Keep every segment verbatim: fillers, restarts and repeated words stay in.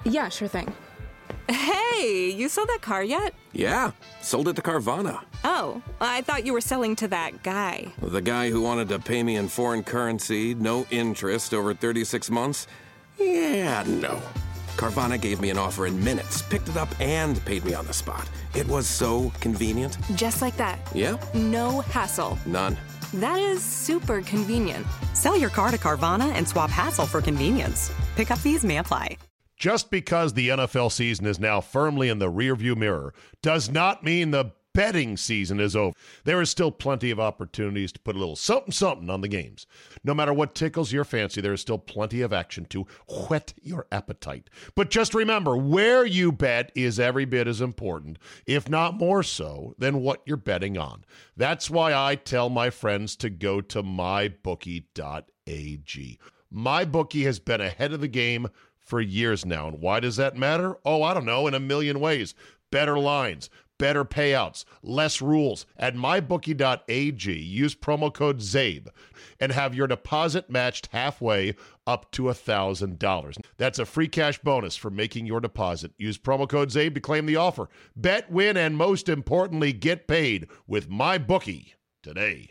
Yeah, sure thing. Hey, you sold that car yet? Yeah, sold it to Carvana. Oh, I thought you were selling to that guy. The guy who wanted to pay me in foreign currency, no interest, over thirty-six months? Yeah, no. Carvana gave me an offer in minutes, picked it up, and paid me on the spot. It was so convenient. Just like that. Yep. No hassle. None. That is super convenient. Sell your car to Carvana and swap hassle for convenience. Pickup fees may apply. Just because the N F L season is now firmly in the rearview mirror does not mean the betting season is over. There is still plenty of opportunities to put a little something-something on the games. No matter what tickles your fancy, there is still plenty of action to whet your appetite. But just remember, where you bet is every bit as important, if not more so, than what you're betting on. That's why I tell my friends to go to my bookie dot a g. MyBookie has been ahead of the game for years now. And why does that matter? Oh, I don't know, in a million ways. Better lines, better payouts, less rules. At my bookie dot a g, use promo code ZABE and have your deposit matched halfway up to one thousand dollars. That's a free cash bonus for making your deposit. Use promo code ZABE to claim the offer. Bet, win, and most importantly, get paid with MyBookie today.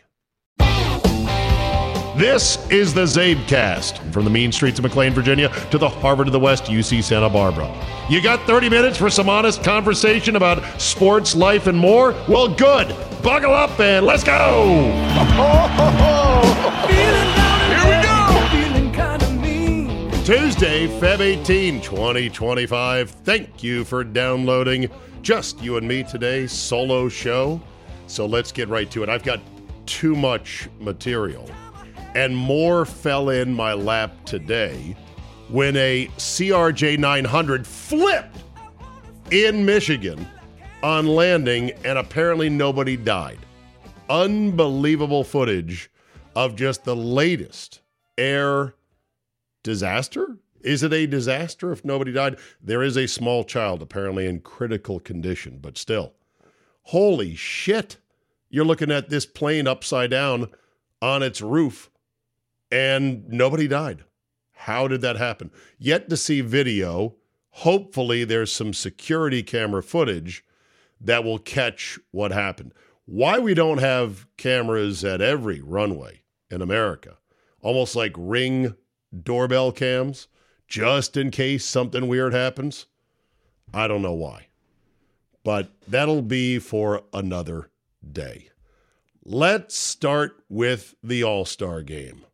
This is the ZabeCast, from the mean streets of McLean, Virginia, to the Harvard of the West, U C Santa Barbara. You got thirty minutes for some honest conversation about sports, life, and more? Well, good. Buckle up and let's go! Here we go! Tuesday, February eighteenth, twenty twenty-five. Thank you for downloading Just You and Me Today solo show. So let's get right to it. I've got too much material. And more fell in my lap today when a C R J nine hundred flipped in Michigan on landing, and apparently nobody died. Unbelievable footage of just the latest air disaster. Is it a disaster if nobody died? There is a small child apparently in critical condition, but still. Holy shit. You're looking at this plane upside down on its roof, and nobody died. How did that happen? Yet to see video. Hopefully there's some security camera footage that will catch what happened. Why we don't have cameras at every runway in America, almost like Ring doorbell cams, just in case something weird happens, I don't know why. But that'll be for another day. Let's start with the All-Star game.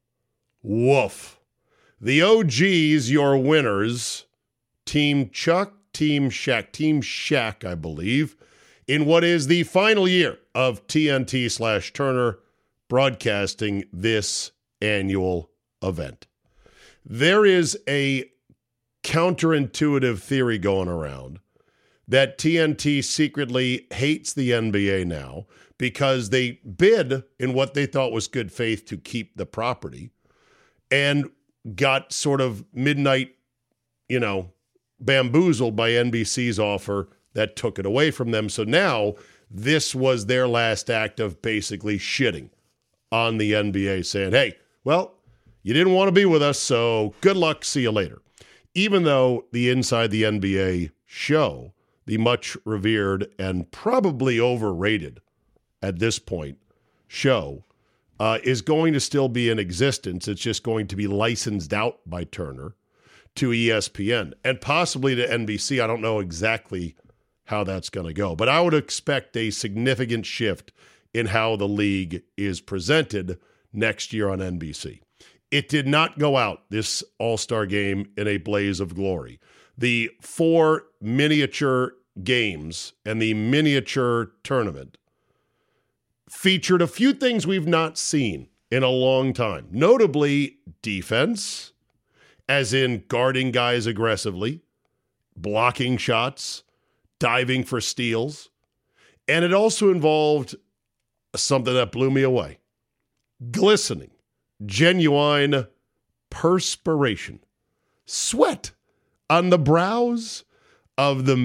Woof. The O Gs, your winners, Team Chuck, Team Shaq, Team Shaq, I believe, in what is the final year of T N T slash Turner broadcasting this annual event. There is a counterintuitive theory going around that T N T secretly hates the N B A now because they bid in what they thought was good faith to keep the property and got sort of midnight, you know, bamboozled by N B C's offer that took it away from them. So now this was their last act of basically shitting on the N B A, saying, hey, well, you didn't want to be with us, so good luck, see you later. Even though the Inside the N B A show, the much revered and probably overrated at this point show, uh, is going to still be in existence. It's just going to be licensed out by Turner to E S P N and possibly to N B C. I don't know exactly how that's going to go, but I would expect a significant shift in how the league is presented next year on N B C. It did not go out, this All-Star game, in a blaze of glory. The four miniature games and the miniature tournament featured a few things we've not seen in a long time, notably defense, as in guarding guys aggressively, blocking shots, diving for steals, and it also involved something that blew me away. Glistening, genuine perspiration, sweat on the brows of the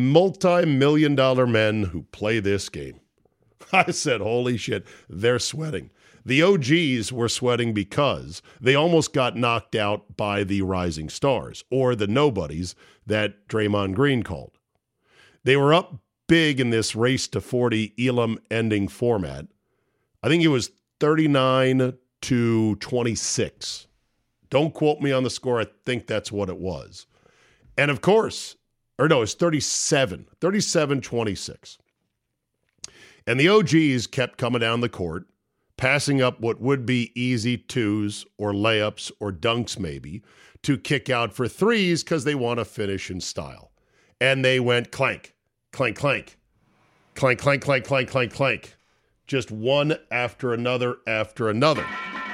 multi-million dollar men who play this game. I said, holy shit, they're sweating. The O Gs were sweating because they almost got knocked out by the Rising Stars, or the nobodies that Draymond Green called. They were up big in this race to forty Elam ending format. I think it was thirty-nine to twenty-six. Don't quote me on the score. I think that's what it was. And of course, or no, it's thirty-seven, thirty-seven twenty-six. And the O Gs kept coming down the court, passing up what would be easy twos or layups or dunks maybe to kick out for threes because they want to finish in style. And they went clank, clank, clank, clank, clank, clank, clank, clank, clank. Just one after another after another.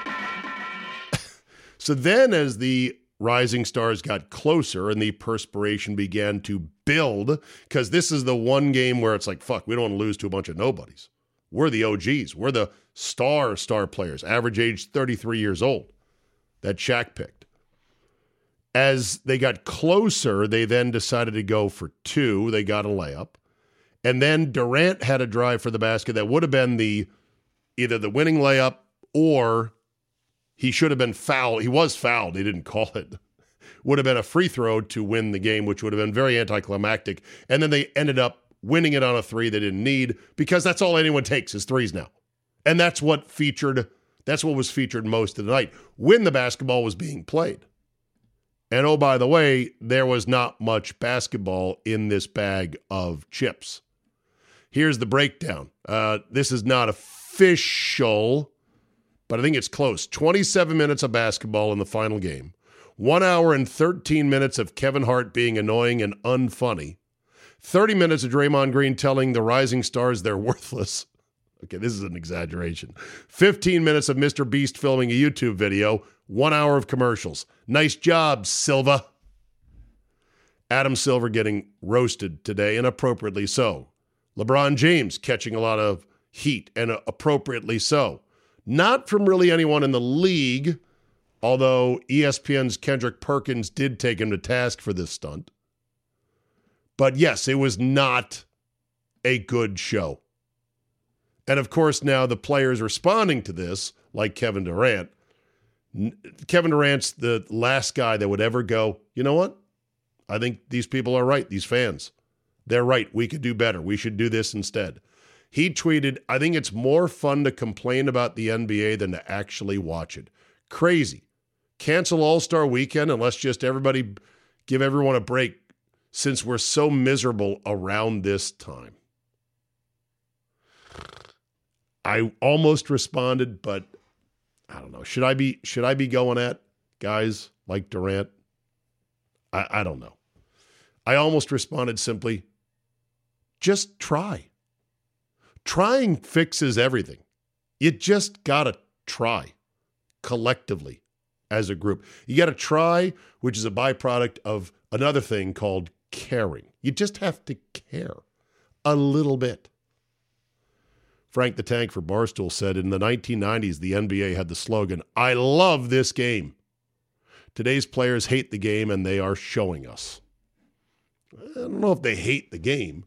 So then as the Rising Stars got closer and the perspiration began to build, because this is the one game where it's like, fuck, we don't want to lose to a bunch of nobodies. We're the O Gs. We're the star star players, average age thirty-three years old, that Shaq picked. As they got closer, they then decided to go for two. They got a layup. And then Durant had a drive for the basket that would have been the either the winning layup or he should have been fouled. He was fouled. He didn't call it. Would have been a free throw to win the game, which would have been very anticlimactic. And then they ended up winning it on a three they didn't need because that's all anyone takes is threes now. And that's what featured, that's what was featured most of the night when the basketball was being played. And oh, by the way, there was not much basketball in this bag of chips. Here's the breakdown. Uh, this is not official, but I think it's close. twenty-seven minutes of basketball in the final game. One hour and thirteen minutes of Kevin Hart being annoying and unfunny. thirty minutes of Draymond Green telling the Rising Stars they're worthless. Okay, this is an exaggeration. fifteen minutes of Mister Beast filming a YouTube video. One hour of commercials. Nice job, Silva. Adam Silver getting roasted today, and appropriately so. LeBron James catching a lot of heat, and appropriately so. Not from really anyone in the league, although E S P N's Kendrick Perkins did take him to task for this stunt. But yes, it was not a good show. And of course, now the players responding to this, like Kevin Durant, Kevin Durant's the last guy that would ever go, you know what? I think these people are right, these fans. They're right. We could do better. We should do this instead. He tweeted, I think it's more fun to complain about the N B A than to actually watch it. Crazy. Cancel All-Star Weekend and let's just everybody give everyone a break since we're so miserable around this time. I almost responded, but I don't know. Should I be should I be going at guys like Durant? I, I don't know. I almost responded simply, just try. Trying fixes everything. You just got to try collectively as a group. You got to try, which is a byproduct of another thing called caring. You just have to care a little bit. Frank the Tank for Barstool said, in the nineteen nineties, the N B A had the slogan, I love this game. Today's players hate the game, and they are showing us. I don't know if they hate the game,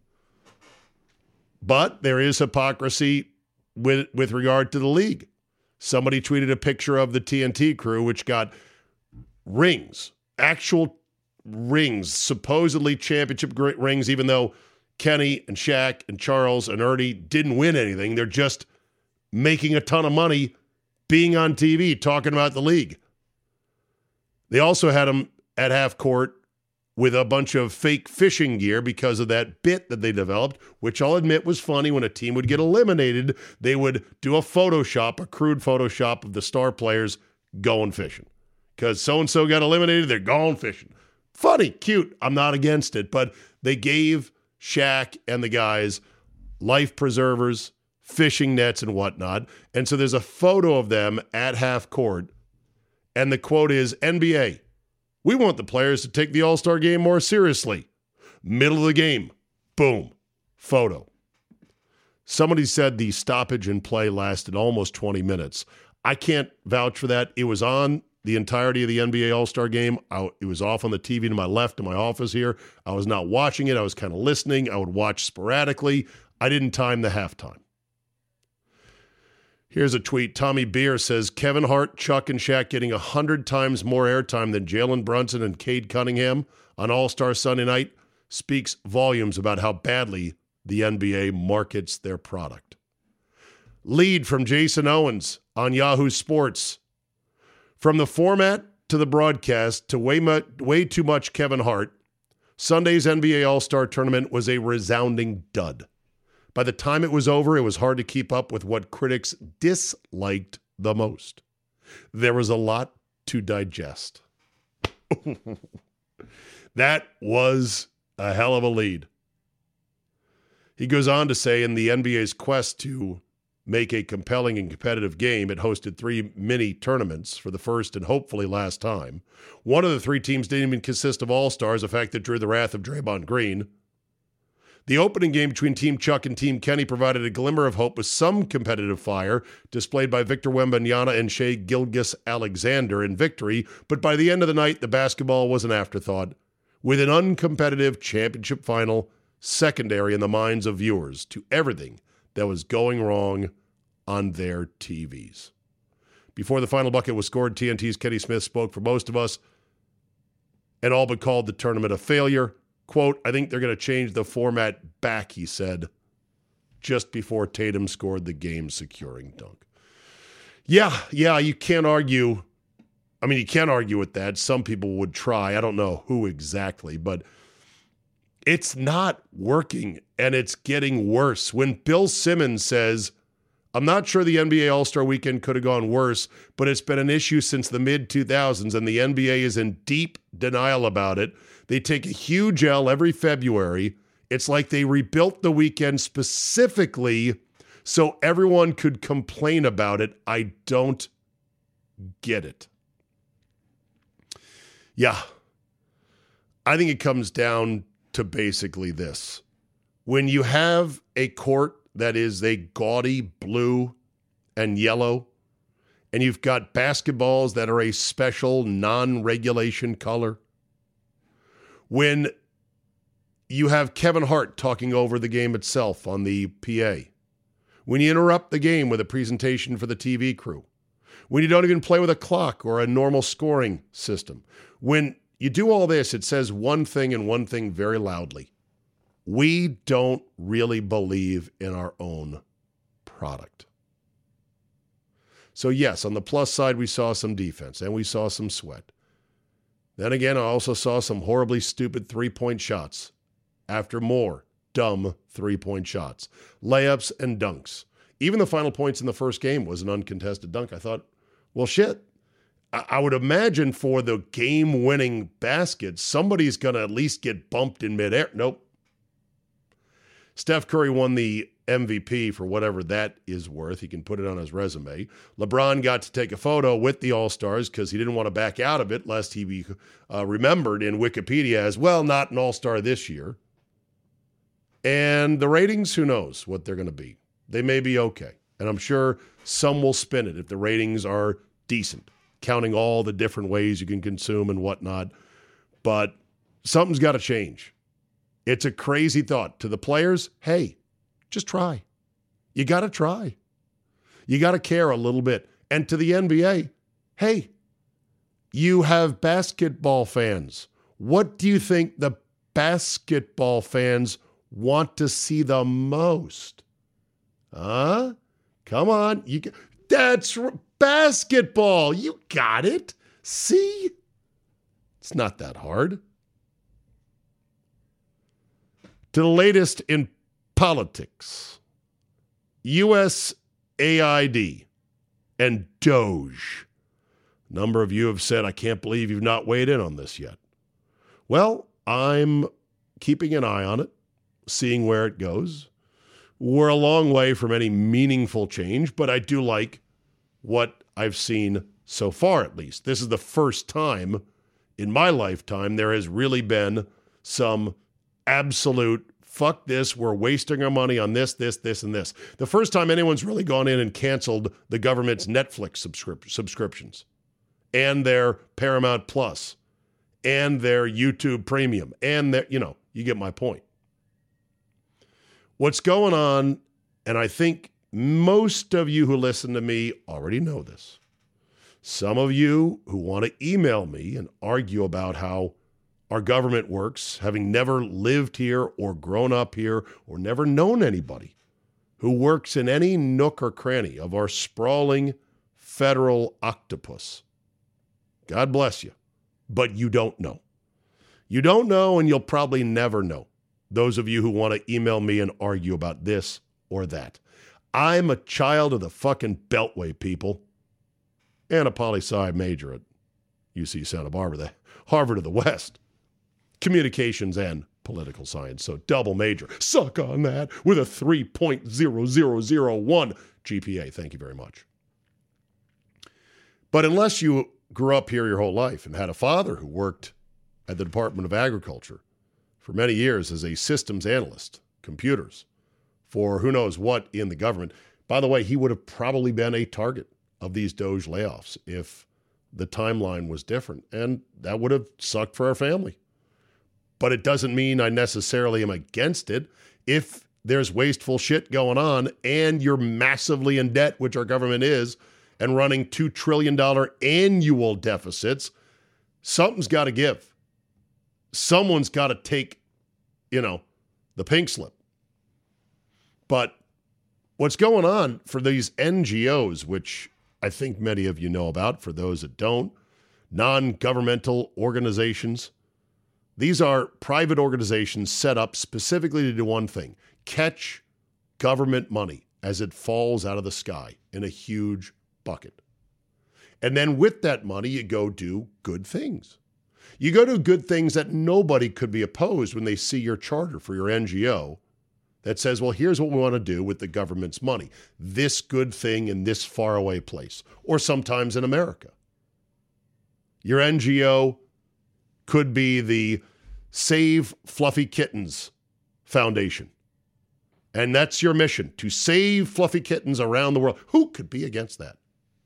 but there is hypocrisy with, with regard to the league. Somebody tweeted a picture of the T N T crew, which got rings, actual rings, supposedly championship rings, even though Kenny and Shaq and Charles and Ernie didn't win anything. They're just making a ton of money being on T V, talking about the league. They also had them at half court with a bunch of fake fishing gear because of that bit that they developed, which I'll admit was funny. When a team would get eliminated, they would do a Photoshop, a crude Photoshop of the star players going fishing. Because so-and-so got eliminated, they're going fishing. Funny, cute. I'm not against it, but they gave Shaq and the guys life preservers, fishing nets, and whatnot. And so there's a photo of them at half court, and the quote is, N B A, we want the players to take the All-Star game more seriously. Middle of the game, boom, photo. Somebody said the stoppage in play lasted almost twenty minutes. I can't vouch for that. It was on the entirety of the N B A All-Star game. I, it was off on the T V to my left in my office here. I was not watching it. I was kind of listening. I would watch sporadically. I didn't time the halftime. Here's a tweet. Tommy Beer says, Kevin Hart, Chuck, and Shaq getting one hundred times more airtime than Jalen Brunson and Cade Cunningham on All-Star Sunday night speaks volumes about how badly the N B A markets their product. Lead from Jason Owens on Yahoo Sports. From the format to the broadcast to way, mu- way too much Kevin Hart, Sunday's N B A All-Star Tournament was a resounding dud. By the time it was over, it was hard to keep up with what critics disliked the most. There was a lot to digest. That was a hell of a lead. He goes on to say, in the N B A's quest to make a compelling and competitive game, it hosted three mini tournaments for the first and hopefully last time. One of the three teams didn't even consist of all-stars, a fact that drew the wrath of Draymond Green. The opening game between Team Chuck and Team Kenny provided a glimmer of hope with some competitive fire displayed by Victor Wembanyama and Shai Gilgeous-Alexander in victory, but by the end of the night, the basketball was an afterthought, with an uncompetitive championship final secondary in the minds of viewers to everything that was going wrong on their T Vs. Before the final bucket was scored, T N T's Kenny Smith spoke for most of us and all but called the tournament a failure. Quote, I think they're going to change the format back, he said, just before Tatum scored the game-securing dunk. Yeah, yeah, you can't argue. I mean, you can't argue with that. Some people would try. I don't know who exactly, but it's not working, and it's getting worse. When Bill Simmons says, I'm not sure the N B A All-Star Weekend could have gone worse, but it's been an issue since the mid two thousands, and the N B A is in deep denial about it. They take a huge L every February. It's like they rebuilt the weekend specifically so everyone could complain about it. I don't get it. Yeah. I think it comes down to basically this. When you have a court that is a gaudy blue and yellow, and you've got basketballs that are a special non-regulation color, when you have Kevin Hart talking over the game itself on the P A, when you interrupt the game with a presentation for the T V crew, when you don't even play with a clock or a normal scoring system, when you do all this, it says one thing and one thing very loudly. We don't really believe in our own product. So yes, on the plus side, we saw some defense and we saw some sweat. Then again, I also saw some horribly stupid three-point shots after more dumb three-point shots, layups and dunks. Even the final points in the first game was an uncontested dunk. I thought, well, shit. I, I would imagine for the game-winning basket, somebody's going to at least get bumped in midair. Nope. Steph Curry won the M V P for whatever that is worth. He can put it on his resume. LeBron got to take a photo with the All-Stars because he didn't want to back out of it, lest he be uh, remembered in Wikipedia as, well, not an All-Star this year. And the ratings, who knows what they're going to be. They may be okay. And I'm sure some will spin it if the ratings are decent, counting all the different ways you can consume and whatnot. But something's got to change. It's a crazy thought. To the players, hey, just try. You got to try. You got to care a little bit. And to the N B A, hey, you have basketball fans. What do you think the basketball fans want to see the most? Huh? Come on. You can, that's r- basketball. You got it. See? It's not that hard. To the latest in politics, U S A I D and Doge. A number of you have said, I can't believe you've not weighed in on this yet. Well, I'm keeping an eye on it, seeing where it goes. We're a long way from any meaningful change, but I do like what I've seen so far, at least. This is the first time in my lifetime there has really been some absolute fuck this, we're wasting our money on this, this, this, and this. The first time anyone's really gone in and canceled the government's Netflix subscrip- subscriptions and their Paramount Plus and their YouTube Premium and their, you know, you get my point. What's going on, and I think most of you who listen to me already know this. Some of you who want to email me and argue about how our government works, having never lived here or grown up here or never known anybody who works in any nook or cranny of our sprawling federal octopus. God bless you, but you don't know. You don't know, and you'll probably never know. Those of you who want to email me and argue about this or that. I'm a child of the fucking Beltway, people, and a poli-sci major at U C Santa Barbara, the Harvard of the West. Communications and political science, so double major. Suck on that with a three point zero zero zero one G P A. Thank you very much. But unless you grew up here your whole life and had a father who worked at the Department of Agriculture for many years as a systems analyst, computers, for who knows what in the government. By the way, he would have probably been a target of these Doge layoffs if the timeline was different, and that would have sucked for our family. But it doesn't mean I necessarily am against it. If there's wasteful shit going on and you're massively in debt, which our government is, and running two trillion dollars annual deficits, something's got to give. Someone's got to take, you know, the pink slip. But what's going on for these N G Os, which I think many of you know about, for those that don't, non-governmental organizations, these are private organizations set up specifically to do one thing: catch government money as it falls out of the sky in a huge bucket. And then with that money, you go do good things. You go do good things that nobody could be opposed when they see your charter for your N G O that says, well, here's what we want to do with the government's money. This good thing in this faraway place, or sometimes in America. Your N G O could be the Save Fluffy Kittens Foundation. And that's your mission, to save fluffy kittens around the world. Who could be against that?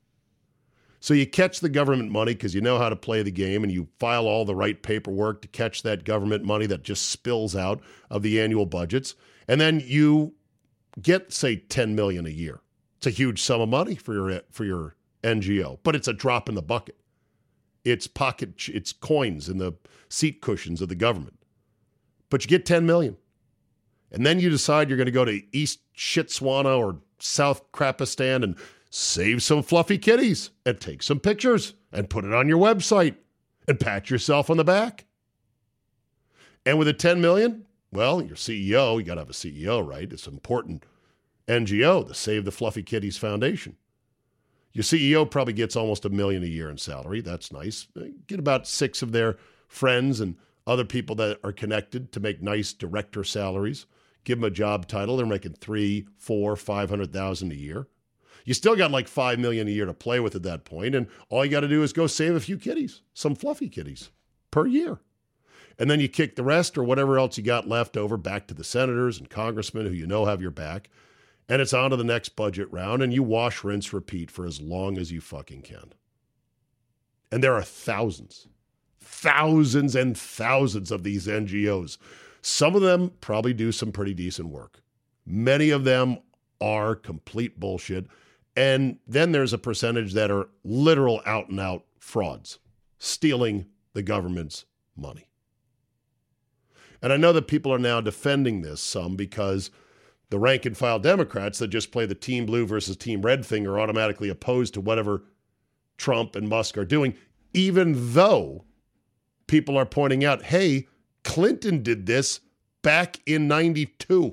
So you catch the government money because you know how to play the game, and you file all the right paperwork to catch that government money that just spills out of the annual budgets. And then you get, say, ten million dollars a year. It's a huge sum of money for your for your N G O, but it's a drop in the bucket. It's pocket, it's coins in the seat cushions of the government. But you get ten million dollars. And then you decide you're going to go to East Shitswana or South Krapistan and save some fluffy kitties and take some pictures and put it on your website and pat yourself on the back. And with a ten million dollars, well, your C E O, you got to have a C E O, right? It's an important N G O, the Save the Fluffy Kitties Foundation. Your C E O probably gets almost a million a year in salary. That's nice. Get about six of their friends and other people that are connected to make nice director salaries. Give them a job title. They're making three, four, five hundred thousand a year. You still got like five million a year to play with at that point, and all you got to do is go save a few kitties, some fluffy kitties per year. And then you kick the rest or whatever else you got left over back to the senators and congressmen who you know have your back. And it's on to the next budget round, and you wash, rinse, repeat for as long as you fucking can. And there are thousands, thousands and thousands of these N G Os. Some of them probably do some pretty decent work. Many of them are complete bullshit. And then there's a percentage that are literal out-and-out frauds, stealing the government's money. And I know that people are now defending this some because the rank-and-file Democrats that just play the Team Blue versus Team Red thing are automatically opposed to whatever Trump and Musk are doing, even though people are pointing out, hey, Clinton did this back in ninety-two.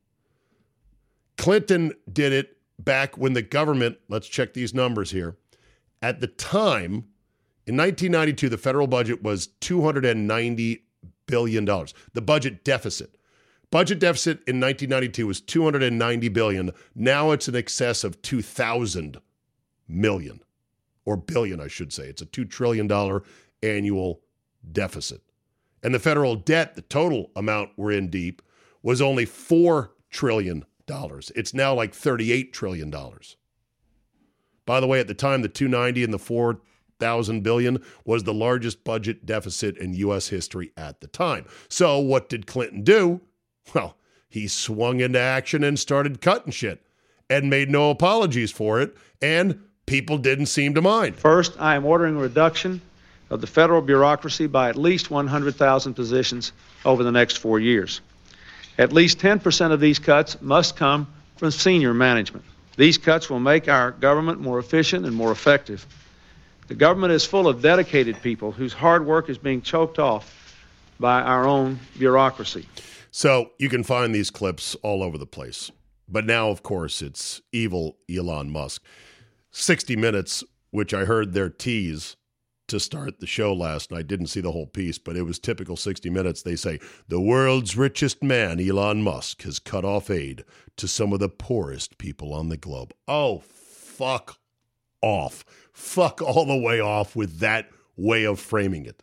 Clinton did it back when the government, let's check these numbers here. At the time, in nineteen ninety-two, the federal budget was two hundred ninety billion dollars. The budget deficit. Budget deficit in nineteen ninety-two was two hundred ninety billion dollars. Now it's in excess of two thousand million dollars, or billion, I should say. It's a two trillion dollars annual deficit. And the federal debt, the total amount we're in deep, was only four trillion dollars. It's now like thirty-eight trillion dollars. By the way, at the time, the two hundred ninety and the four thousand billion was the largest budget deficit in U S history at the time. So what did Clinton do? Well, he swung into action and started cutting shit. and made no apologies for it, and people didn't seem to mind. First, I am ordering a reduction of the federal bureaucracy by at least one hundred thousand positions over the next four years. At least ten percent of these cuts must come from senior management. These cuts will make our government more efficient and more effective. The government is full of dedicated people whose hard work is being choked off by our own bureaucracy. So you can find these clips all over the place. But now, of course, it's evil Elon Musk. sixty minutes, which I heard their tease to start the show last night. Didn't see the whole piece, but it was typical sixty minutes. They say, the world's richest man, Elon Musk, has cut off aid to some of the poorest people on the globe. Oh, fuck off. Fuck all the way off with that way of framing it.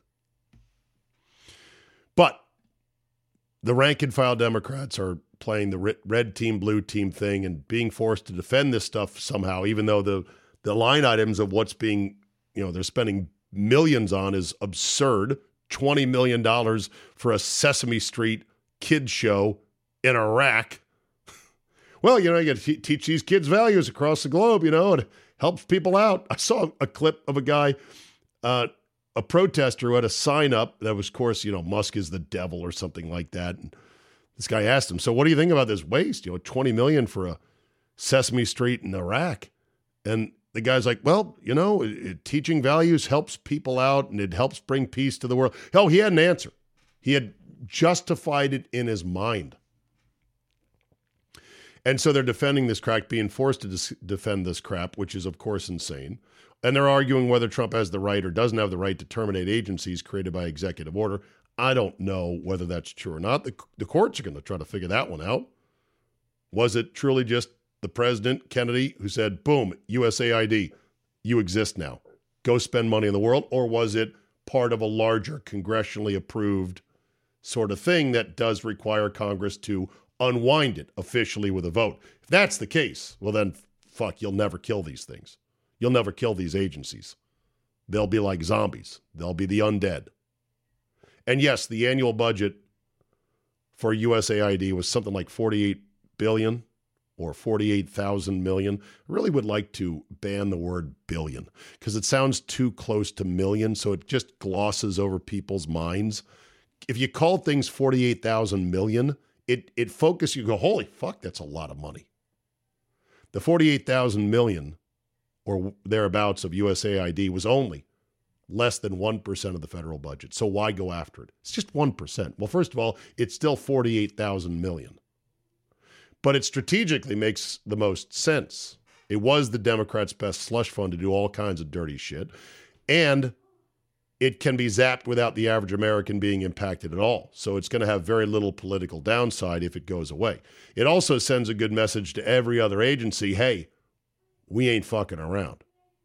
But the rank and file Democrats are playing the red team, blue team thing and being forced to defend this stuff somehow, even though the, the line items of what's being, you know, they're spending millions on is absurd. twenty million dollars for a Sesame Street kids show in Iraq. Well, you know, you got to teach these kids values across the globe, you know, it helps people out. I saw a clip of a guy, uh, a protester who had a sign up that was, of course, you know, Musk is the devil or something like that. And this guy asked him, so what do you think about this waste? You know, twenty million dollars for a Sesame Street in Iraq. And the guy's like, well, you know, it, it, teaching values helps people out and it helps bring peace to the world. Hell, he had an answer. He had justified it in his mind. And so they're defending this crap, being forced to dis- defend this crap, which is, of course, insane. And they're arguing whether Trump has the right or doesn't have the right to terminate agencies created by executive order. I don't know whether that's true or not. The, the courts are going to try to figure that one out. Was it truly just the president, Kennedy, who said, boom, U S A I D, you exist now. Go spend money in the world. Or was it part of a larger congressionally approved sort of thing that does require Congress to unwind it officially with a vote? If that's the case, well then, fuck, you'll never kill these things. You'll never kill these agencies. They'll be like zombies. They'll be the undead. And yes, the annual budget for U S A I D was something like forty-eight billion dollars or forty-eight thousand million. I really would like to ban the word billion because it sounds too close to million, so it just glosses over people's minds. If you call things forty-eight thousand million, it it focuses, you go, holy fuck, that's a lot of money. The forty-eight thousand million or thereabouts of U S A I D was only less than one percent of the federal budget. So why go after it? It's just one percent. Well, first of all, it's still forty-eight thousand million. But it strategically makes the most sense. It was the Democrats' best slush fund to do all kinds of dirty shit. And it can be zapped without the average American being impacted at all. So it's going to have very little political downside if it goes away. It also sends a good message to every other agency, hey, we ain't fucking around.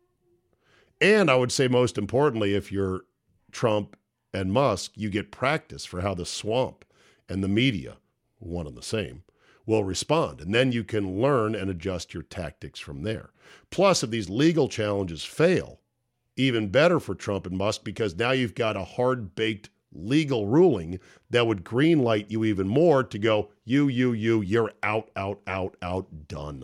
And I would say most importantly, if you're Trump and Musk, you get practice for how the swamp and the media, one and the same, will respond. And then you can learn and adjust your tactics from there. Plus, if these legal challenges fail, even better for Trump and Musk, because now you've got a hard-baked legal ruling that would greenlight you even more to go, you, you, you, you're out, out, out, out, done.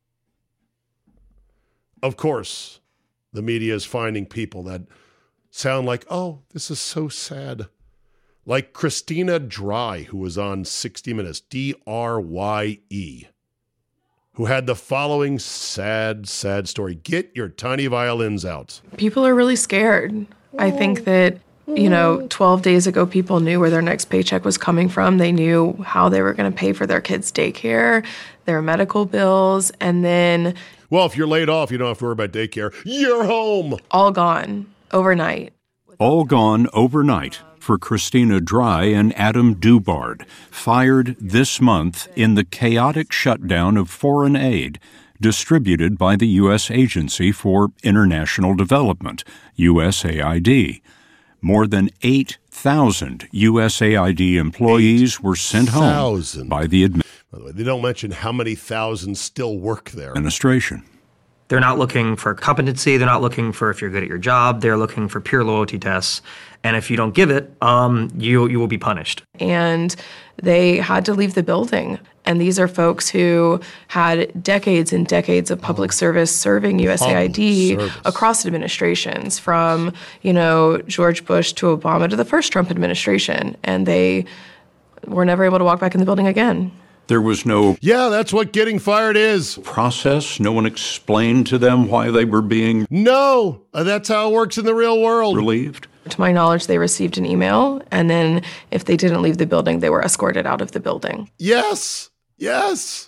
Of course, the media is finding people that sound like, oh, this is so sad. Like Christina Dry, who was on sixty minutes, D R Y E, who had the following sad, sad story. Get your tiny violins out. People are really scared. I think that, you know, twelve days ago, people knew where their next paycheck was coming from. They knew how they were going to pay for their kids' daycare, their medical bills, and then... Well, if you're laid off, you don't have to worry about daycare. You're home. All gone overnight. All gone overnight for Christina Dry and Adam Dubard, fired this month in the chaotic shutdown of foreign aid distributed by the U S Agency for International Development, U S A I D. More than eight thousand U S A I D employees were sent home by the administration. By the way, they don't mention how many thousands still work there. Administration. They're not looking for competency. They're not looking for if you're good at your job. They're looking for pure loyalty tests. And if you don't give it, um, you you will be punished. And they had to leave the building. And these are folks who had decades and decades of public service serving U S A I D across administrations, from, you know, George Bush to Obama to the first Trump administration. And they were never able to walk back in the building again. There was no Yeah, that's what getting fired is. process. No one explained to them why they were being No, uh, that's how it works in the real world. relieved. To my knowledge, they received an email, and then if they didn't leave the building, they were escorted out of the building. Yes, yes.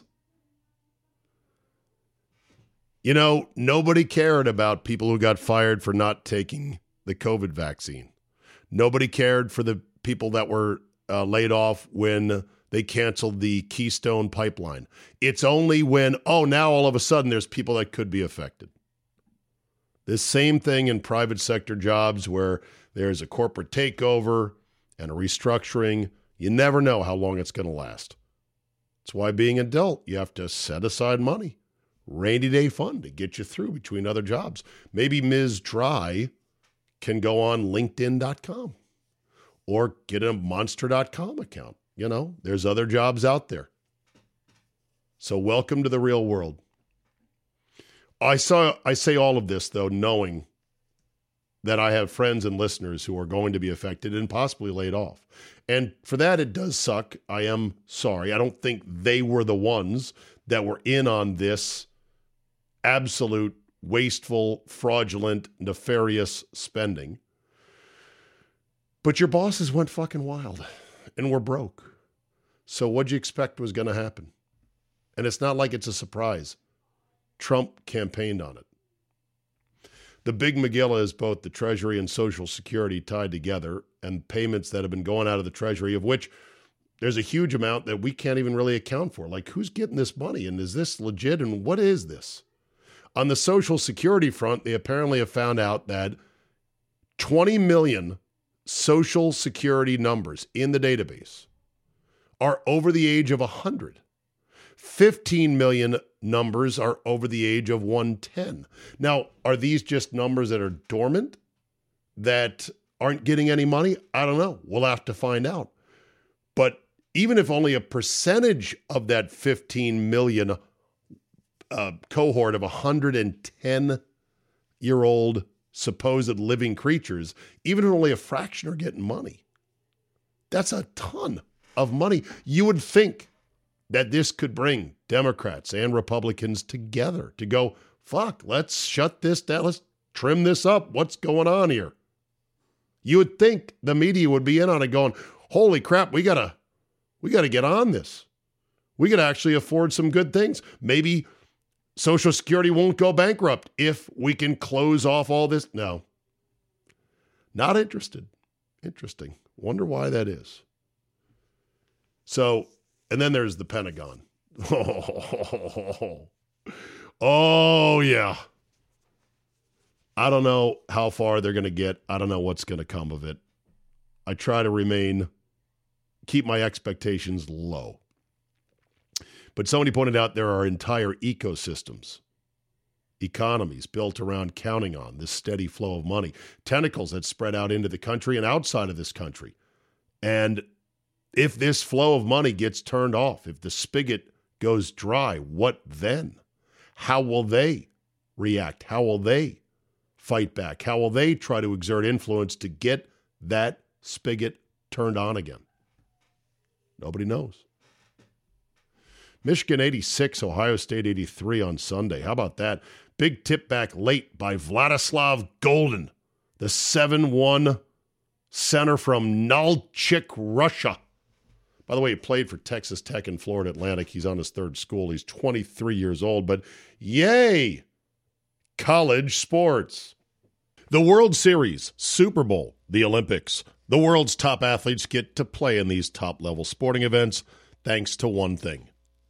You know, nobody cared about people who got fired for not taking the COVID vaccine. Nobody cared for the people that were uh, laid off when they canceled the Keystone Pipeline. It's only when, oh, now all of a sudden there's people that could be affected. This same thing in private sector jobs where there's a corporate takeover and a restructuring. You never know how long it's going to last. That's why being an adult, you have to set aside money, rainy day fund to get you through between other jobs. Maybe Miz Dry can go on LinkedIn dot com or get a monster dot com account. You know, there's other jobs out there. So welcome to the real world. I saw. I say all of this, though, knowing that I have friends and listeners who are going to be affected and possibly laid off. And for that, it does suck. I am sorry. I don't think they were the ones that were in on this absolute, wasteful, fraudulent, nefarious spending. But your bosses went fucking wild and were broke. So what'd you expect was going to happen? And it's not like it's a surprise. Trump campaigned on it. The big Megillah is both the Treasury and Social Security tied together, and payments that have been going out of the Treasury, of which there's a huge amount that we can't even really account for. Like, who's getting this money, and is this legit, and what is this? On the Social Security front, they apparently have found out that twenty million Social Security numbers in the database are over the age of one hundred. fifteen million numbers are over the age of one hundred ten. Now, are these just numbers that are dormant, that aren't getting any money? I don't know. We'll have to find out. But even if only a percentage of that fifteen million uh, cohort of one hundred ten-year-old supposed living creatures, even if only a fraction are getting money, that's a ton of money. You would think that this could bring Democrats and Republicans together to go, fuck, let's shut this down. Let's trim this up. What's going on here? You would think the media would be in on it going, holy crap, we gotta, we gotta get on this. We could actually afford some good things. Maybe Social Security won't go bankrupt if we can close off all this. No. Not interested. Interesting. Wonder why that is. So, and then there's the Pentagon. Oh, oh, yeah. I don't know how far they're going to get. I don't know what's going to come of it. I try to remain, keep my expectations low. But somebody pointed out there are entire ecosystems, economies built around counting on this steady flow of money, tentacles that spread out into the country and outside of this country. And if this flow of money gets turned off, if the spigot goes dry, what then? How will they react? How will they fight back? How will they try to exert influence to get that spigot turned on again? Nobody knows. Michigan eighty-six, Ohio State eighty-three on Sunday. How about that? Big tip back late by Vladislav Golden, the seven one center from Nalchik, Russia. By the way, he played for Texas Tech and Florida Atlantic. He's on his third school. He's twenty-three years old, but yay, college sports. The World Series, Super Bowl, the Olympics. The world's top athletes get to play in these top-level sporting events thanks to one thing,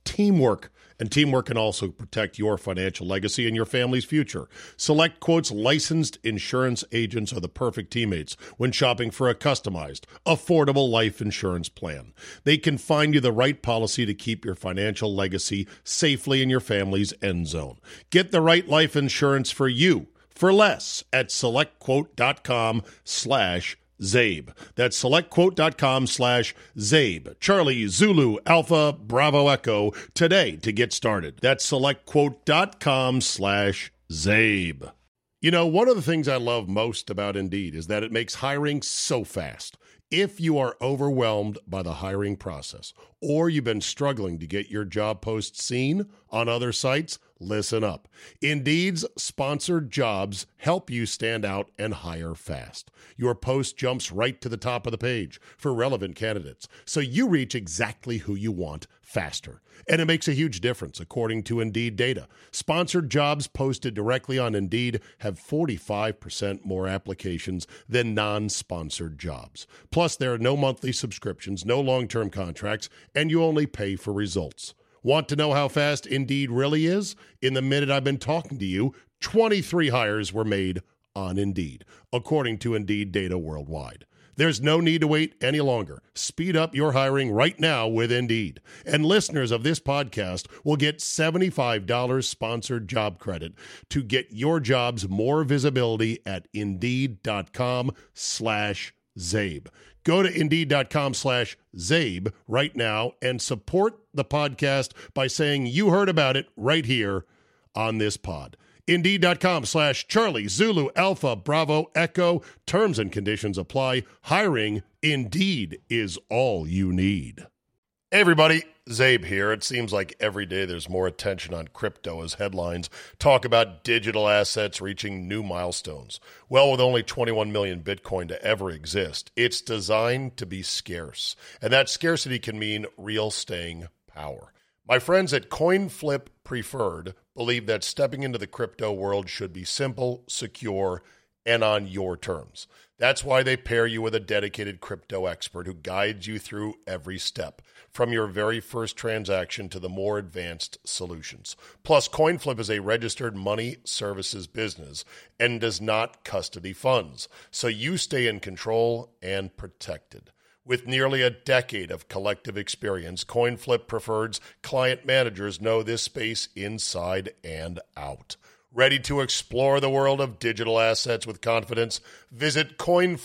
teamwork. And teamwork can also protect your financial legacy and your family's future. Select Quote's licensed insurance agents are the perfect teammates when shopping for a customized, affordable life insurance plan. They can find you the right policy to keep your financial legacy safely in your family's end zone. Get the right life insurance for you for less at selectquote.com slash Zabe. That's selectquote.com slash Zabe. Charlie, Zulu, Alpha, Bravo, Echo today to get started. That's selectquote.com slash Zabe. You know, one of the things I love most about Indeed is that it makes hiring so fast. If you are overwhelmed by the hiring process or you've been struggling to get your job post seen on other sites, listen up. Indeed's sponsored jobs help you stand out and hire fast. Your post jumps right to the top of the page for relevant candidates, so you reach exactly who you want faster. And it makes a huge difference, according to Indeed data. Sponsored jobs posted directly on Indeed have forty-five percent more applications than non-sponsored jobs. Plus, there are no monthly subscriptions, no long-term contracts, and you only pay for results. Want to know how fast Indeed really is? In the minute I've been talking to you, twenty-three hires were made on Indeed, according to Indeed data worldwide. There's no need to wait any longer. Speed up your hiring right now with Indeed. And listeners of this podcast will get seventy-five dollars sponsored job credit to get your jobs more visibility at Indeed.com slash Zabe. Go to Indeed.com slash Zabe right now and support the podcast by saying you heard about it right here on this pod. Indeed.com slash Charlie, Zulu, Alpha, Bravo, Echo. Terms and conditions apply. Hiring, Indeed, is all you need. Hey everybody, Zabe here. It seems like every day there's more attention on crypto as headlines talk about digital assets reaching new milestones. Well, with only twenty-one million Bitcoin to ever exist, it's designed to be scarce. And that scarcity can mean real staying power. My friends at CoinFlip Preferred believe that stepping into the crypto world should be simple, secure, and on your terms. That's why they pair you with a dedicated crypto expert who guides you through every step, from your very first transaction to the more advanced solutions. Plus, CoinFlip is a registered money services business and does not custody funds, so you stay in control and protected. With nearly a decade of collective experience, CoinFlip Preferred's client managers know this space inside and out. Ready to explore the world of digital assets with confidence? Visit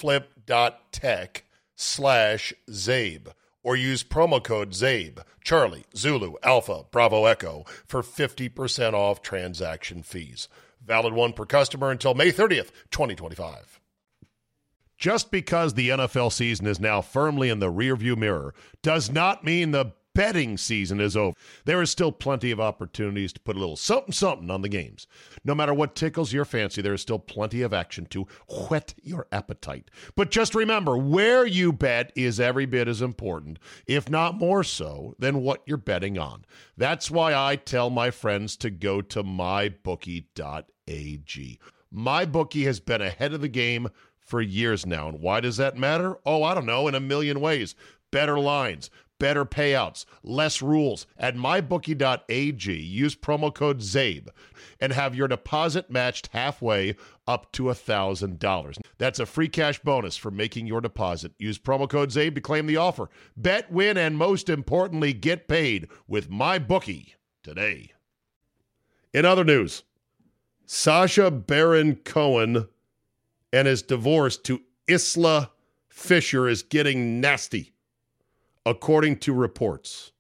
coinflip.tech slash Zabe or use promo code Zabe, Charlie, Zulu, Alpha, Bravo, Echo for fifty percent off transaction fees. Valid one per customer until May thirtieth, twenty twenty-five. Just because the N F L season is now firmly in the rearview mirror does not mean the betting season is over. There is still plenty of opportunities to put a little something-something on the games. No matter what tickles your fancy, there is still plenty of action to whet your appetite. But just remember, where you bet is every bit as important, if not more so, than what you're betting on. That's why I tell my friends to go to my bookie dot a g. MyBookie has been ahead of the game for years now. And why does that matter? Oh, I don't know, in a million ways. Better lines, better payouts, less rules. At my bookie dot a g, use promo code ZABE and have your deposit matched halfway up to one thousand dollars. That's a free cash bonus for making your deposit. Use promo code ZABE to claim the offer. Bet, win, and most importantly, get paid with MyBookie today. In other news, Sacha Baron Cohen and his divorce to Isla Fisher is getting nasty, according to reports.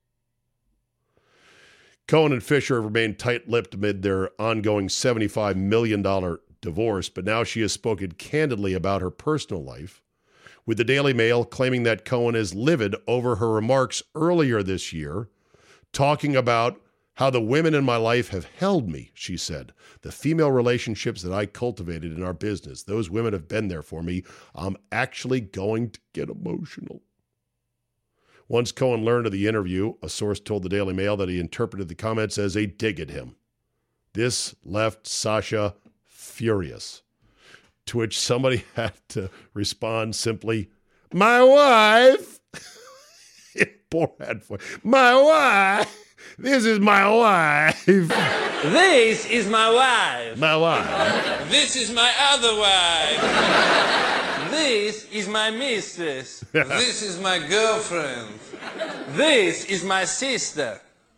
Cohen and Fisher have remained tight-lipped amid their ongoing seventy-five million dollars divorce, but now she has spoken candidly about her personal life, with the Daily Mail claiming that Cohen is livid over her remarks earlier this year, talking about how the women in my life have held me, she said. The female relationships that I cultivated in our business, those women have been there for me. I'm actually going to get emotional. Once Cohen learned of the interview, a source told the Daily Mail that he interpreted the comments as a dig at him. This left Sacha furious, to which somebody had to respond simply, "My wife Borat voice. My wife. This is my wife. This is my wife. My wife. This is my other wife. This is my mistress. This is my girlfriend. This is my sister.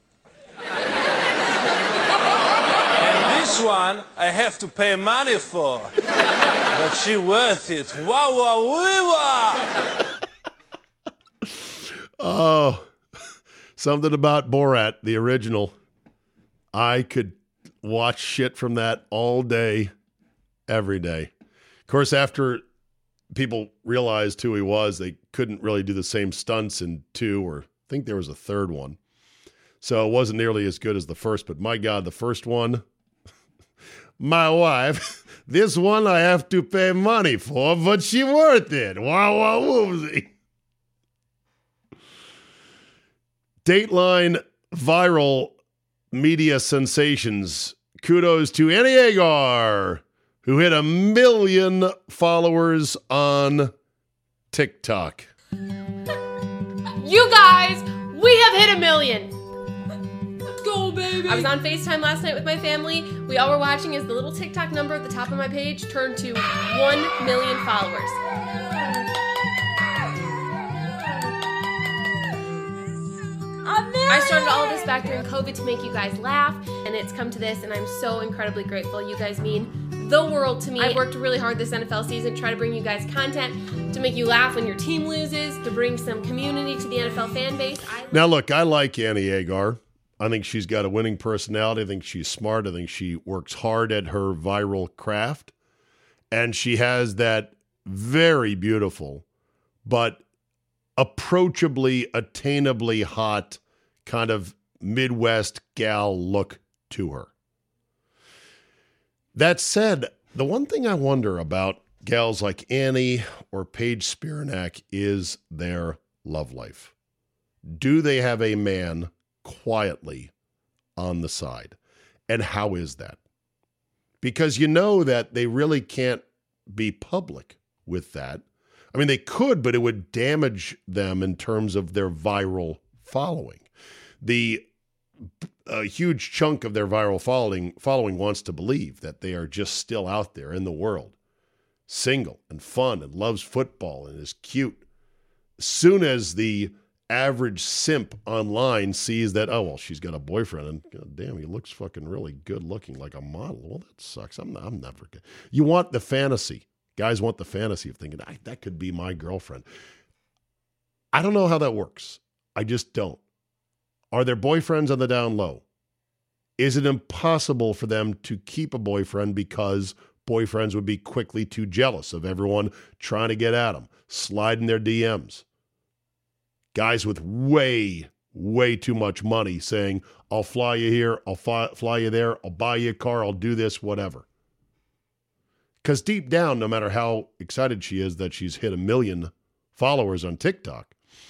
And this one I have to pay money for. But she worth it. Wow, wow, wee, wow. Oh, something about Borat, the original. I could watch shit from that all day, every day. Of course, after people realized who he was, they couldn't really do the same stunts in two, or I think there was a third one. So it wasn't nearly as good as the first, but my God, the first one, my wife, this one I have to pay money for, but she worth it. Wow, wow, woozy. Dateline viral media sensations. Kudos to Annie Agar, who hit a million followers on TikTok. You guys, we have hit a million. Let's go, baby. I was on FaceTime last night with my family. We all were watching as the little TikTok number at the top of my page turned to one million followers. I started all of this back during COVID to make you guys laugh, and it's come to this, and I'm so incredibly grateful. You guys mean the world to me. I've worked really hard this N F L season to try to bring you guys content, to make you laugh when your team loses, to bring some community to the N F L fan base. I- now, look, I like Annie Agar. I think she's got a winning personality. I think she's smart. I think she works hard at her viral craft. And she has that very beautiful, but approachably, attainably hot kind of Midwest gal look to her. That said, the one thing I wonder about gals like Annie or Paige Spiranak is their love life. Do they have a man quietly on the side? And how is that? Because you know that they really can't be public with that. I mean, they could, but it would damage them in terms of their viral following. The a huge chunk of their viral following, following wants to believe that they are just still out there in the world, single and fun and loves football and is cute. As soon as the average simp online sees that, oh, well, she's got a boyfriend, and God damn, he looks fucking really good looking like a model. Well, that sucks. I'm, I'm never good. You want the fantasy. Guys want the fantasy of thinking, that could be my girlfriend. I don't know how that works. I just don't. Are their boyfriends on the down low? Is it impossible for them to keep a boyfriend because boyfriends would be quickly too jealous of everyone trying to get at them, sliding their D Ms? Guys with way, way too much money saying, I'll fly you here, I'll fly, fly you there, I'll buy you a car, I'll do this, whatever. Because deep down, no matter how excited she is that she's hit a million followers on TikTok,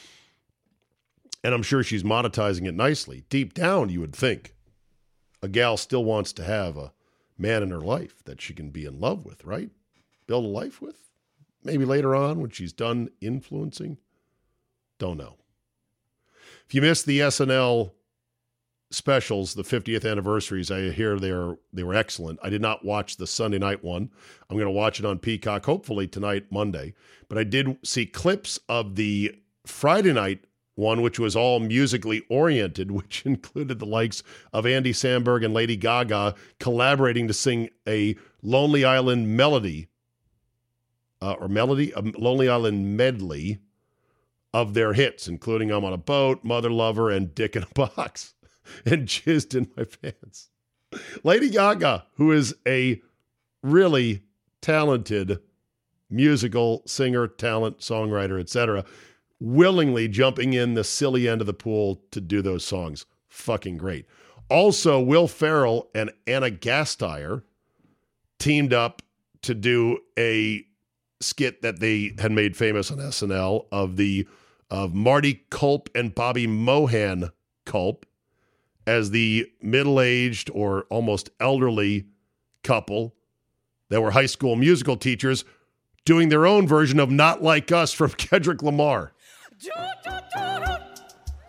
and I'm sure she's monetizing it nicely, deep down you would think a gal still wants to have a man in her life that she can be in love with, right? Build a life with? Maybe later on when she's done influencing? Don't know. If you missed the S N L specials, the fiftieth anniversaries, I hear they are they were excellent. I did not watch the Sunday night one. I'm going to watch it on Peacock, hopefully tonight, Monday. But I did see clips of the Friday night one, which was all musically oriented, which included the likes of Andy Samberg and Lady Gaga collaborating to sing a Lonely Island melody, uh, or melody, a Lonely Island medley of their hits, including I'm on a Boat, Mother Lover, and Dick in a Box, and Jizzed in My Pants. Lady Gaga, who is a really talented musical singer, talent, songwriter, et cetera, willingly jumping in the silly end of the pool to do those songs. Fucking great. Also, Will Ferrell and Anna Gasteyer teamed up to do a skit that they had made famous on S N L of the of Marty Culp and Bobby Mohan Culp as the middle-aged or almost elderly couple that were high school musical teachers doing their own version of Not Like Us from Kendrick Lamar.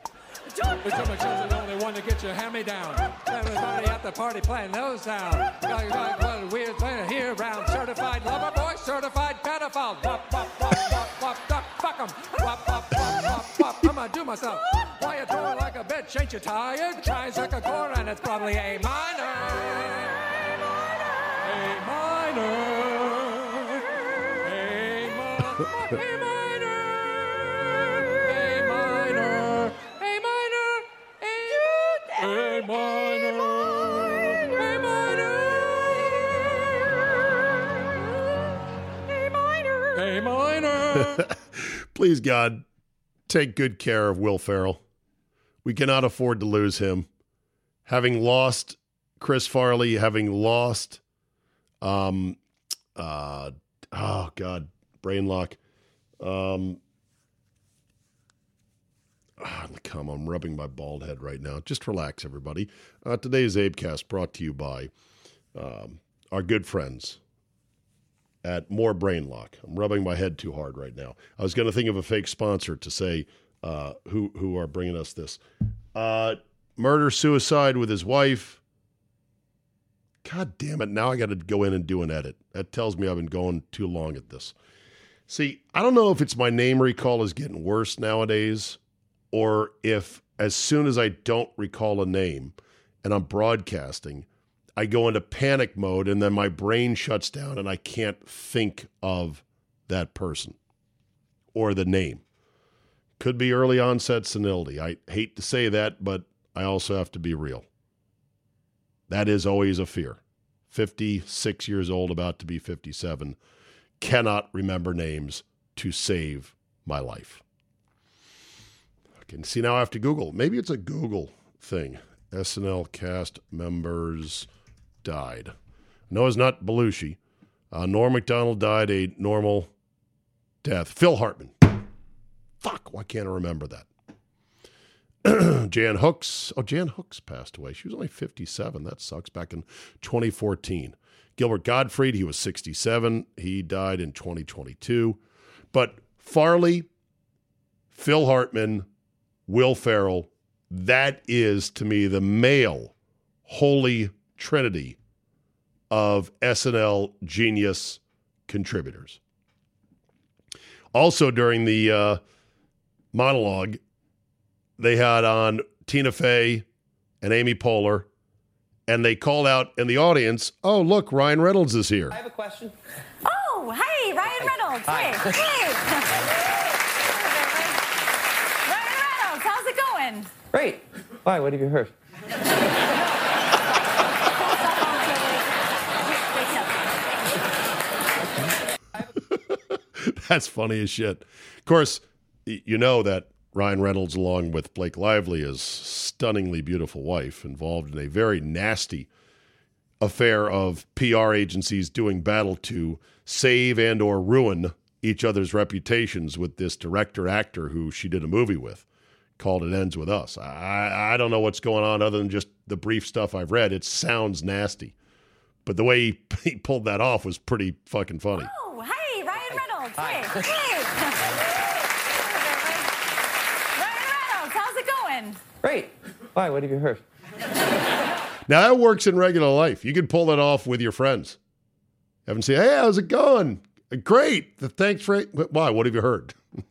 The Truman Show's the only one to get your hand-me-down. Everybody at the party playing those sounds. Got, got, got a weird thing here around. Certified lover boy, certified pedophile. Wop, wop, wop, wop, wop, duck, fuck 'em. Wop, wop, wop, wop, wop. I'ma do myself. Why you throwing like a bitch? Ain't you tired? Try suck a chord and it's probably A minor. A minor. A minor. A minor. A minor. A minor. A minor. A minor. A minor. A minor. Please, God, take good care of Will Ferrell. We cannot afford to lose him. Having lost Chris Farley, having lost, um, uh, oh, God, brain lock. Um, oh, come on, I'm rubbing my bald head right now. Just relax, everybody. Uh, today's Abecast brought to you by um, our good friends at More Brain Lock. I'm rubbing my head too hard right now. I was going to think of a fake sponsor to say uh, who who are bringing us this. Uh, murder, suicide with his wife. God damn it, now I got to go in and do an edit. That tells me I've been going too long at this. See, I don't know if it's my name recall is getting worse nowadays, or if as soon as I don't recall a name and I'm broadcasting, I go into panic mode and then my brain shuts down and I can't think of that person or the name. Could be early onset senility. I hate to say that, but I also have to be real. That is always a fear. fifty-six years old, about to be fifty-seven, cannot remember names to save my life. Okay, see, now I have to Google. Maybe it's a Google thing. S N L cast members died. No, it's not Belushi. Uh, Norm Macdonald died a normal death. Phil Hartman. Fuck, why can't I remember that? Jan Hooks. Oh, Jan Hooks passed away. She was only fifty-seven. That sucks. Back in twenty fourteen. Gilbert Gottfried, he was sixty-seven. He died in twenty twenty-two. But Farley, Phil Hartman, Will Ferrell, that is, to me, the male holy trinity of S N L genius contributors. Also, during the uh, monologue, they had on Tina Fey and Amy Poehler, and they called out in the audience, oh, look, Ryan Reynolds is here. I have a question. Oh, hey, Ryan Reynolds. Hi. Hey, hey. Ryan Reynolds, how's it going? Great. Why? What have you heard? That's funny as shit. Of course, you know that Ryan Reynolds, along with Blake Lively, his stunningly beautiful wife, involved in a very nasty affair of P R agencies doing battle to save and or ruin each other's reputations with this director-actor who she did a movie with called It Ends With Us. I, I don't know what's going on other than just the brief stuff I've read. It sounds nasty. But the way he, he pulled that off was pretty fucking funny. Oh, hey, Ryan Reynolds. Hi. Hey, hey. Ryan Reynolds, how's it going? Great. Why? What have you heard? Now, that works in regular life. You can pull that off with your friends. Have them say, hey, how's it going? Great. Thanks for it. Why? What have you heard?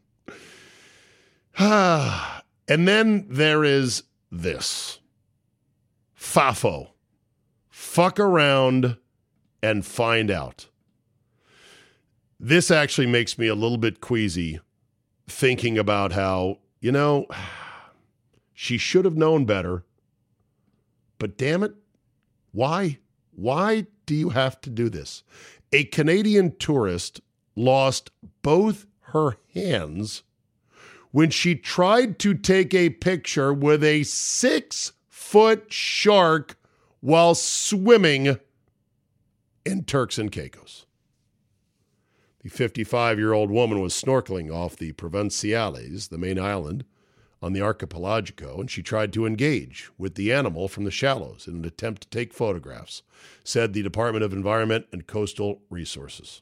And then there is this. Fafo. Fuck around and find out. This actually makes me a little bit queasy thinking about how, you know, she should have known better. But damn it, why? Why do you have to do this? A Canadian tourist lost both her hands when she tried to take a picture with a six-foot shark while swimming in Turks and Caicos. The fifty-five-year-old woman was snorkeling off the Provinciales, the main island, on the archipelago, and she tried to engage with the animal from the shallows in an attempt to take photographs, said the Department of Environment and Coastal Resources.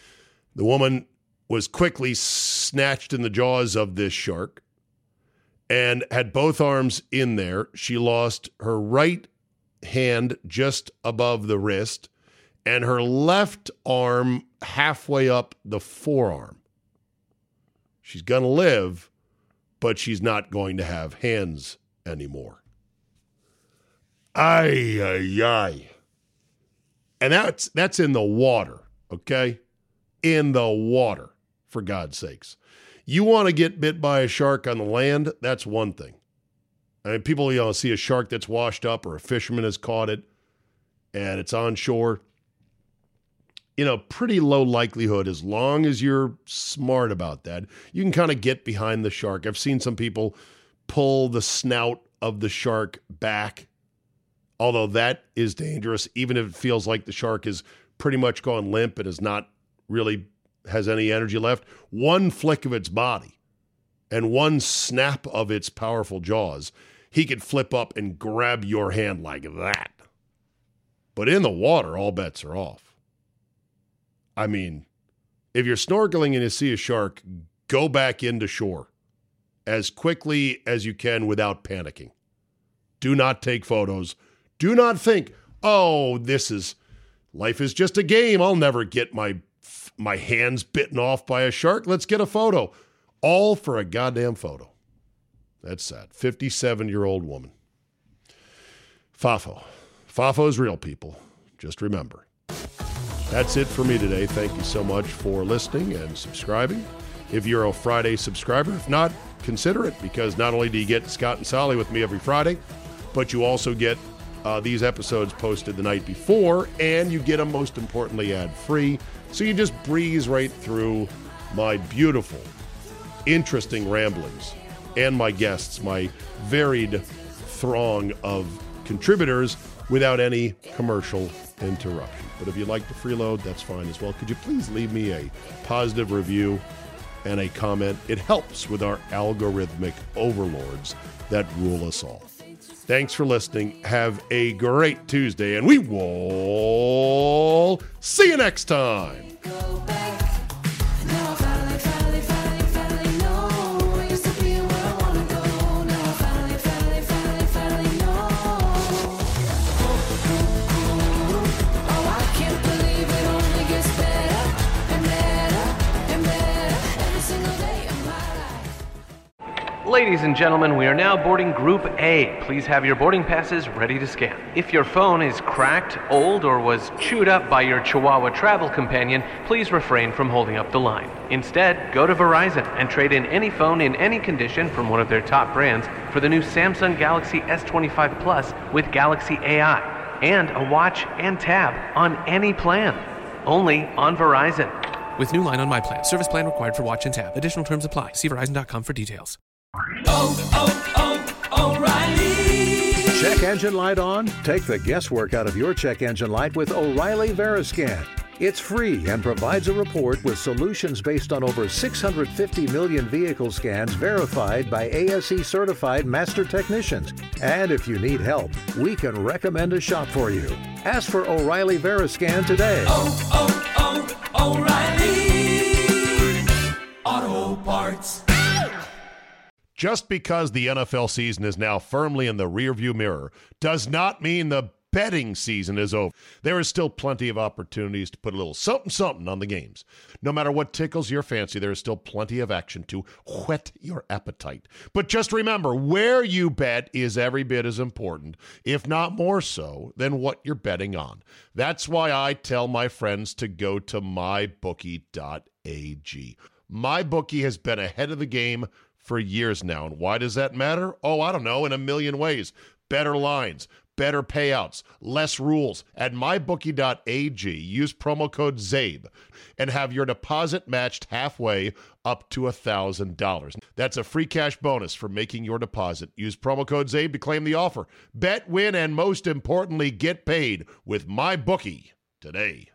The woman was quickly snatched in the jaws of this shark, and had both arms in there. She lost her right hand just above the wrist and her left arm halfway up the forearm. She's going to live, but she's not going to have hands anymore. Ay, ay, ay. And that's that's in the water, okay? In the water, for God's sakes. You want to get bit by a shark on the land, that's one thing. I mean, people, you know, see a shark that's washed up or a fisherman has caught it and it's on shore. You know, pretty low likelihood, as long as you're smart about that, you can kind of get behind the shark. I've seen some people pull the snout of the shark back, although that is dangerous, even if it feels like the shark is pretty much gone limp and is not really has any energy left. One flick of its body and one snap of its powerful jaws, he could flip up and grab your hand like that. But in the water, all bets are off. I mean, if you're snorkeling and you see a shark, go back into shore as quickly as you can without panicking. Do not take photos. Do not think, oh, this is, life is just a game. I'll never get my my hands bitten off by a shark. Let's get a photo. All for a goddamn photo. That's sad. fifty-seven-year-old woman. Fafo. Fafo's real, people. Just remember. That's it for me today. Thank you so much for listening and subscribing. If you're a Friday subscriber, if not, consider it, because not only do you get Scott and Sally with me every Friday, but you also get uh, these episodes posted the night before, and you get them, most importantly, ad-free. So you just breeze right through my beautiful, interesting ramblings and my guests, my varied throng of contributors without any commercial interruption. But if you'd like to freeload, that's fine as well. Could you please leave me a positive review and a comment? It helps with our algorithmic overlords that rule us all. Thanks for listening. Have a great Tuesday, and we will see you next time. Ladies and gentlemen, we are now boarding Group A. Please have your boarding passes ready to scan. If your phone is cracked, old, or was chewed up by your Chihuahua travel companion, please refrain from holding up the line. Instead, go to Verizon and trade in any phone in any condition from one of their top brands for the new Samsung Galaxy S twenty-five Plus with Galaxy A I and a watch and tab on any plan. Only on Verizon. With new line on My Plan. Service plan required for watch and tab. Additional terms apply. See Verizon dot com for details. Oh, oh, O'Reilly! Check engine light on? Take the guesswork out of your check engine light with O'Reilly Veriscan. It's free and provides a report with solutions based on over six hundred fifty million vehicle scans verified by A S E certified master technicians. And if you need help, we can recommend a shop for you. Ask for O'Reilly Veriscan today. Oh, oh, oh, O'Reilly! Auto Parts. Just because the N F L season is now firmly in the rearview mirror does not mean the betting season is over. There is still plenty of opportunities to put a little something something on the games. No matter what tickles your fancy, there is still plenty of action to whet your appetite. But just remember, where you bet is every bit as important, if not more so, than what you're betting on. That's why I tell my friends to go to my bookie dot a g. MyBookie has been ahead of the game for years now. And why does that matter? Oh, I don't know, in a million ways. Better lines, better payouts, less rules. At my bookie dot a g, use promo code ZABE and have your deposit matched halfway up to one thousand dollars. That's a free cash bonus for making your deposit. Use promo code ZABE to claim the offer. Bet, win, and most importantly, get paid with MyBookie today.